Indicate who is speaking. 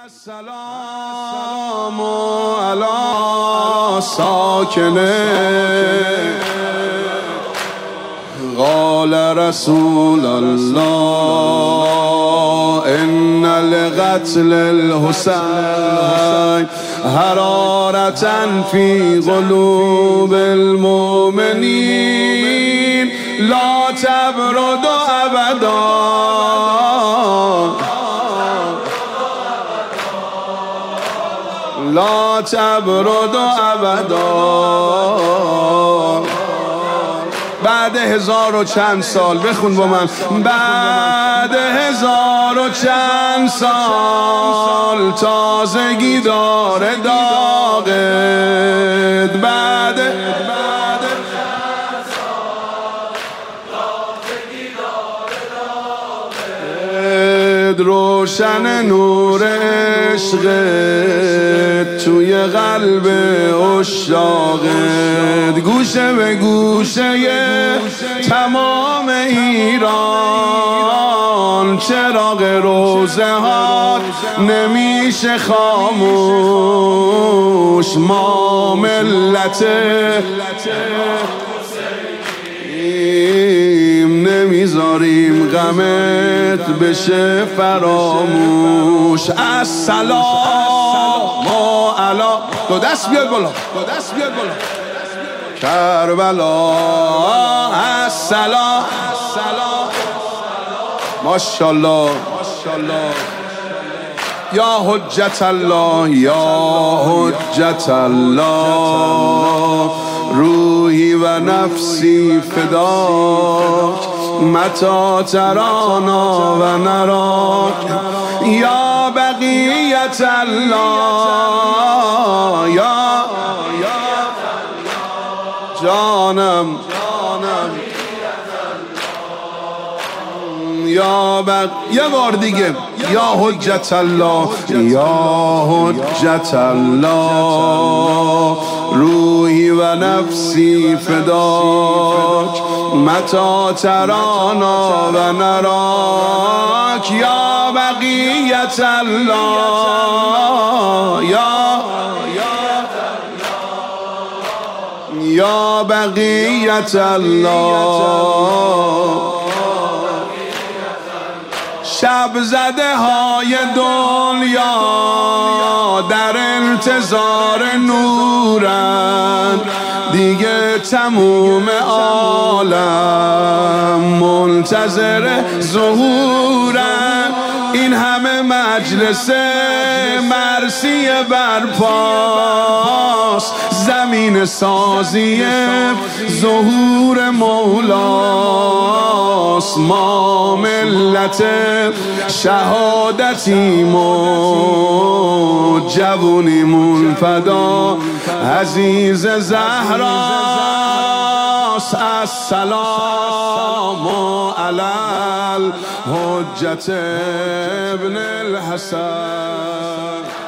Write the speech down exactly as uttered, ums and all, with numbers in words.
Speaker 1: السلام علی ساکنه قال رسول الله ان لقتل الحسین حرارة في قلوب المؤمنين لا تبرد ابدا لا تبرد ابدا. بعد هزار و چند سال بخون با من، بعد هزار و چند سال تازگی داره داغت، بعد روشن نور عشقت توی قلب عشاقت، گوشه به گوشه تمام ایران چراغ روزه ها نمیشه خاموش. ما ملت نمیذاریم غمت بشه فراموش. السلام علی، دو دست بیاد بالا، دو دست بیاد بالا، کربلا. السلام ماشاءالله ماشاءالله یا حجت الله یا حجت الله روحی و نفسی فداک متی ترانا و نراک یا بقیت الله یا جانم یا بق... یه بار دیگه یا حجت الله یا حجت الله روحی و نفسی فداک متی ترانا و نراک یا بقیت الله یا یا بقیت الله. شب زده های دنیا در انتظار نورن، دیگه تموم عالم منتظر ظهورن. این همه مجلس مرسی برپاست، زمین سازی ظهور مولاست. ما ملت شهادتیم و جوونیمون فدا عزیز زهراست. السلام علی الحجت ابن الحسن.